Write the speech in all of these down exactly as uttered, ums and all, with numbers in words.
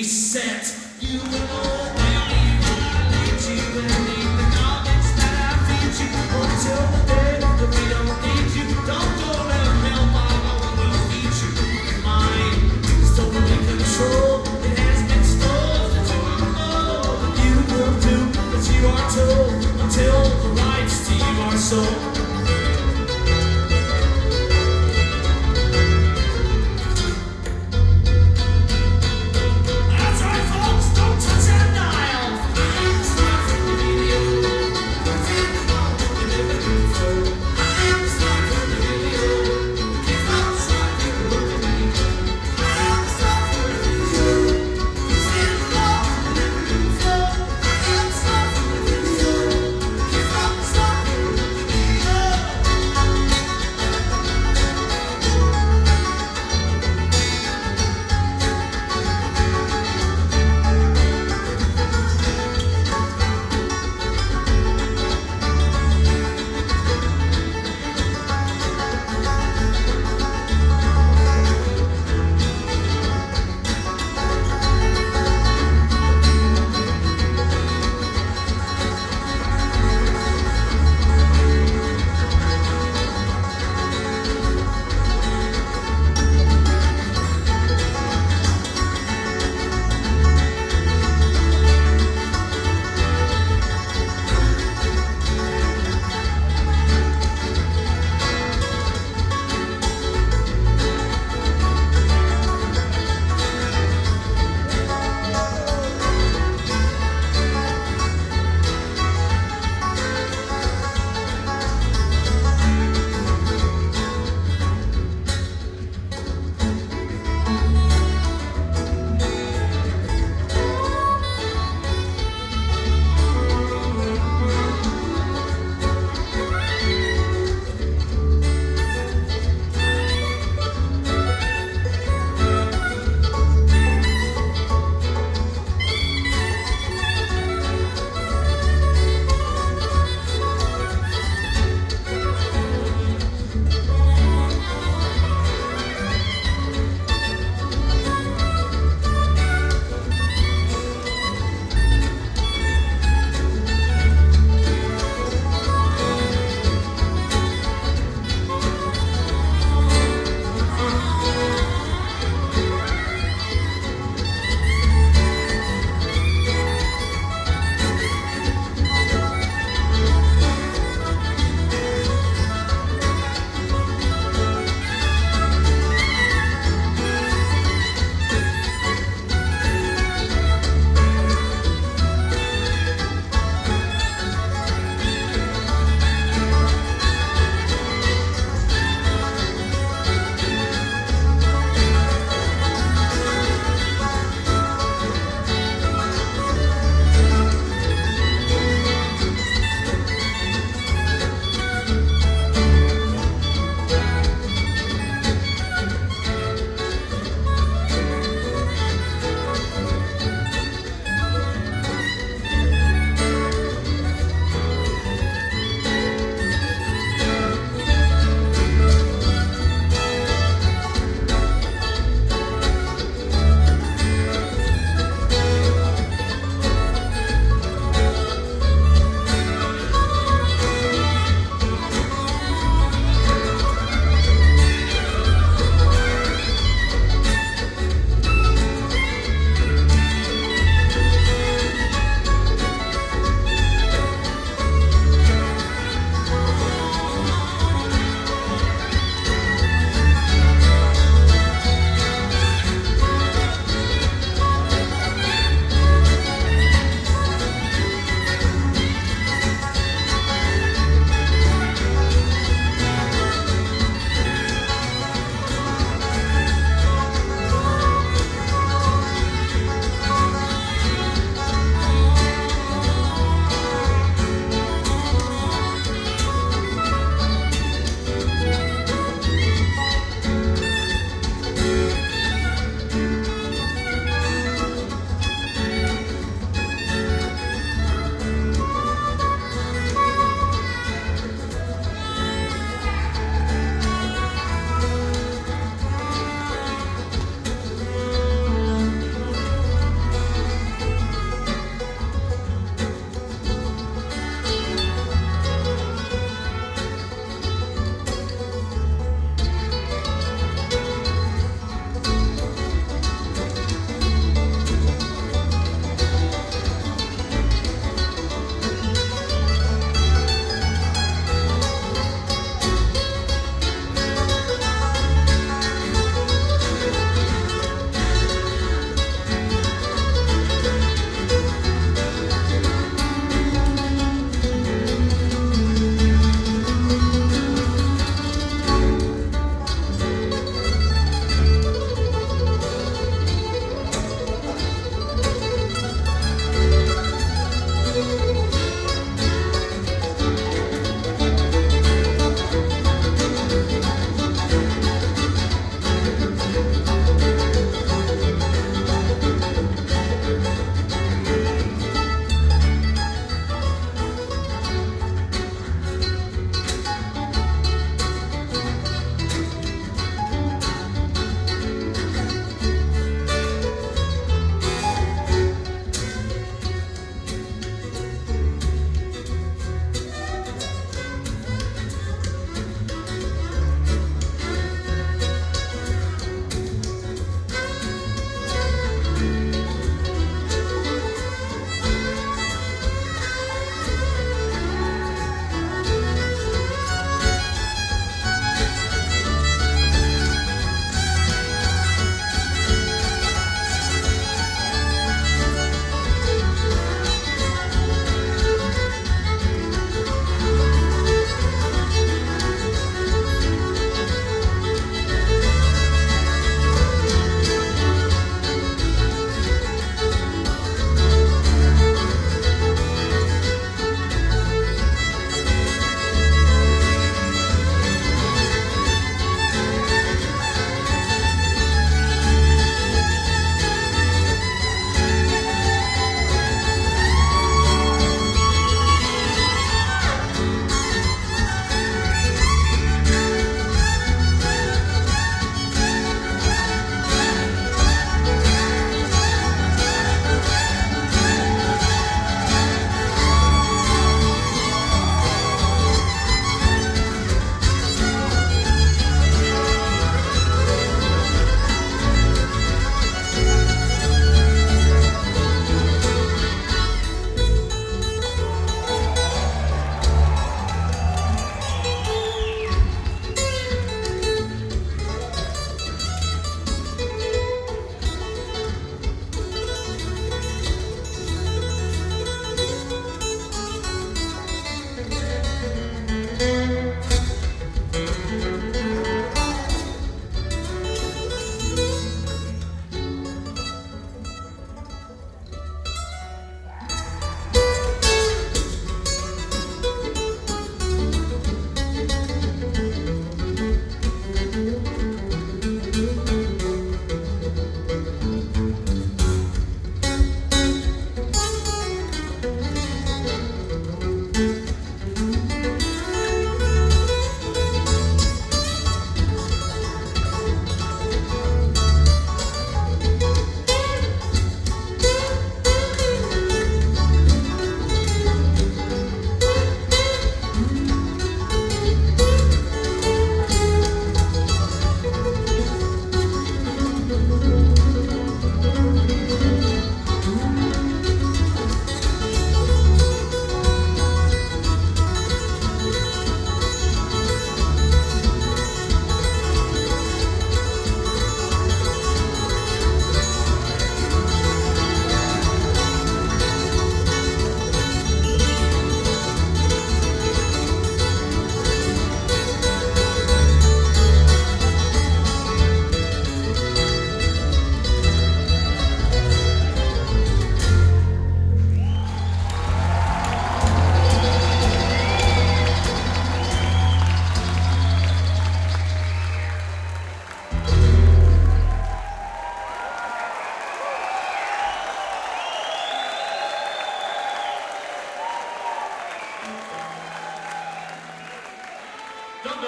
set. You will know where I lead you and need the knowledge that I feed you until the day that we don't need you. Don't go to hell, Mama, will feed you. Your mind is totally controlled. It has been stolen that you will know that you will do as you are told until the rights to you are sold.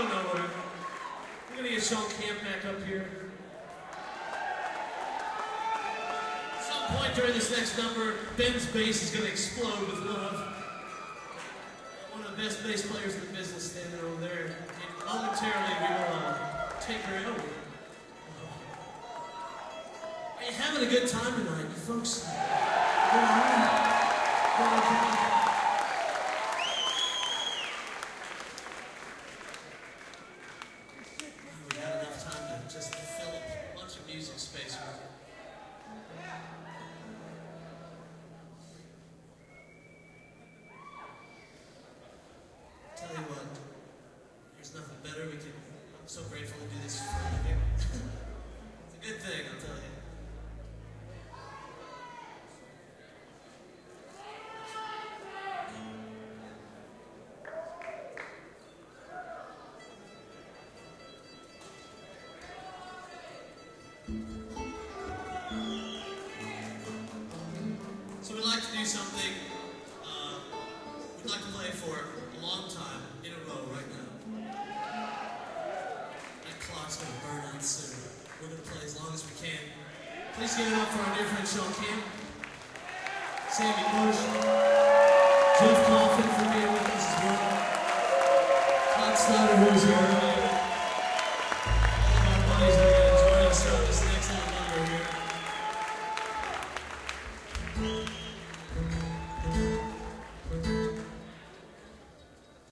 don't know what it. We're gonna get Sean Camp back up here. At some point during this next number, Ben's bass is gonna explode with love. One of the best bass players in the business standing over there. And momentarily we will uh, take her over. Are you having a good time tonight, you folks? Yeah. We got enough time to just fill up a bunch of music space with it. Tell you what, there's nothing better we can. I'm so grateful to do this for a living. It's a good thing, I'll tell you. So we'd like to do something uh, we'd like to play for a long time in a row right now. That clock's going to burn out soon. We're going to play as long as we can. Please give it up for our dear friend Sean Camp, Sammy Bush, Jeff Coffin for being with us as well, Todd Snyder, who's here.